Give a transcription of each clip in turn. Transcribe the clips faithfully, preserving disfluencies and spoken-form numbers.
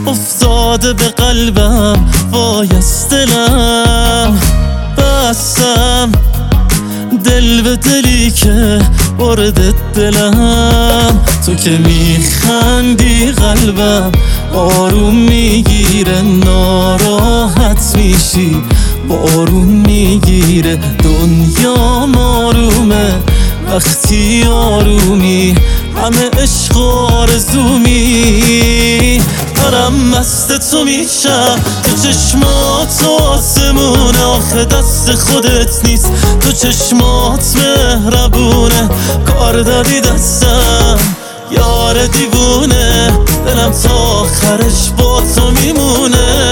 افتاده به قلبم، وای از دلم بستم، دل به دلی که برده دلم. تو که میخندی قلبم آروم میگیره، ناراحت میشی بارون میگیره. دنیا آرومه وقتی آرومی، همه عشق آرزومی. دارم مست تو میشم، تو چشمات آسمونه، آخه دست خودت نیست، تو چشمات مهربونه. کار دادی دستم یار دیوونه، دلم تا آخرش با تو میمونه.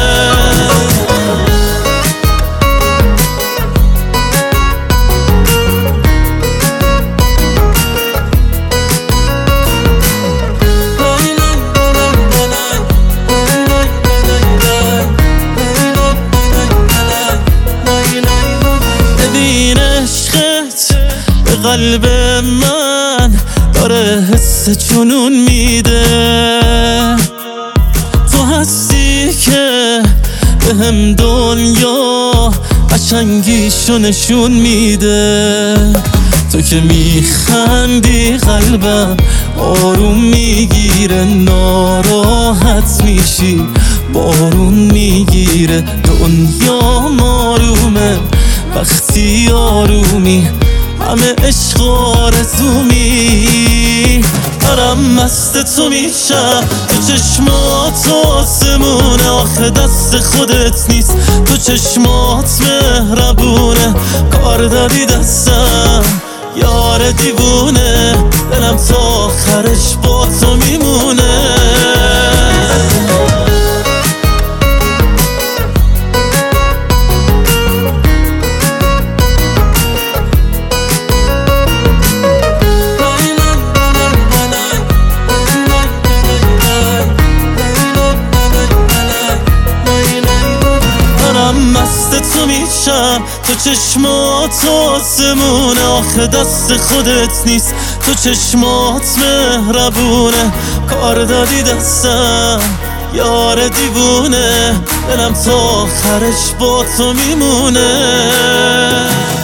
قلب من داره حس جنون میده، تو هستی که به هم دنیا قشنگیشو نشون میده. تو که میخندی قلبم آروم میگیره، ناراحت میشی بارون میگیره. دنیا آرومه وقتی آرومی، همه عشق آرزومی. دارم مست تو میشم، تو چشمات آسمونه، آخه دست خودت نیست، تو چشمات مهربونه. کار دادی دستم یار دیوونه، دلم تا آخرش با تو میمونه. مست تو میشم، تو چشمات آسمونه، آخه دست خودت نیست، تو چشمات مهربونه. کار دادی دستم یار دیوونه، دلم تا آخرش با تو میمونه.